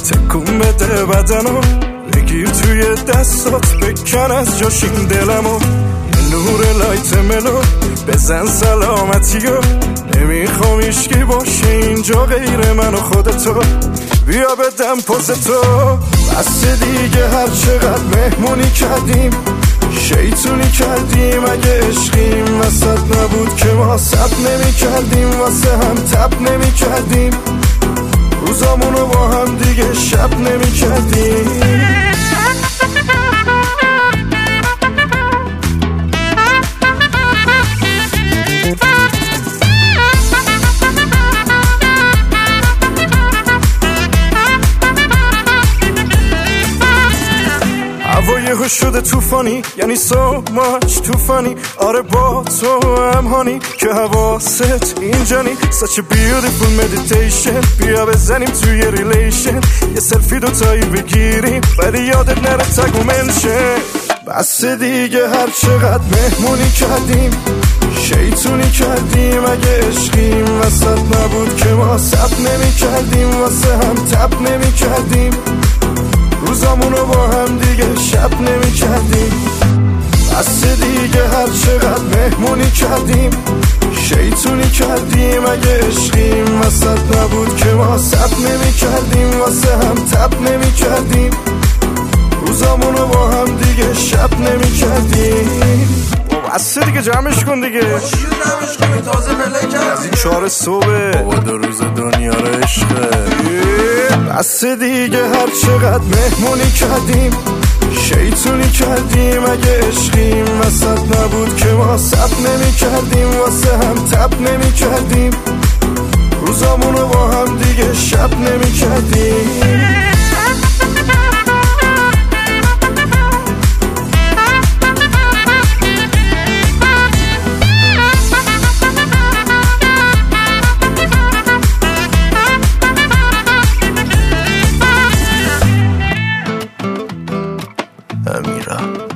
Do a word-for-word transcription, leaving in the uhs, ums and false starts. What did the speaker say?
تکون بده بدنو، بگیر توی دستات، بکن از جاش این دلمو، یه نور لایت ملو بزن سلامتیو، نمیخوام هیچکی باشه اینجا غیر من و خودتو، بیا بدم پوزتو. بس دیگه هر چقدر مهمونی کردیم، شیطونی کردیم، اگه عشقیم وسط نبود که ما صبر نمی کردیم، واسه هم تب نمی کردیم، روزامونو با هم دیگه شب نمی کردیم. هوا شده توفانی، یعنی so much توفانی، آره با تو هم هانی که حواست اینجانی. such a beautiful meditation، بیا بزنیم توی ریلیشن، یه سلفی دوتایی بگیریم ولی یادت نره تگو منشن. بس دیگه هر چقدر مهمونی کردیم، شیطونی کردیم، اگه عشقیم وسط نبود که ما صبر نمی کردیم، واسه هم تب نمی کردیم، روزامونو با هم دیگه شب نمی کردیم. بس دیگه هر چقدر مهمونی کردیم، شیطونی کردیم، اگه عشقیم وسط نبود که ما صبر نمی کردیم، واسه هم تب نمی کردیم، روزامونو با هم دیگه شب نمی کردیم. بس دیگه جمعش کن دیگه، جمعش کن تازه پله کرد از این چهار صبح بابا دو روز دنیا رو عشقه. بس دیگه هر چقدر مهمونی کردیم، شیطونی کردیم، اگه عشقیم وسط نبود که ما صبر نمی کردیم، واسه هم تب نمی کردیم، روزامونو با هم دیگه شب نمی کردیم. امیرا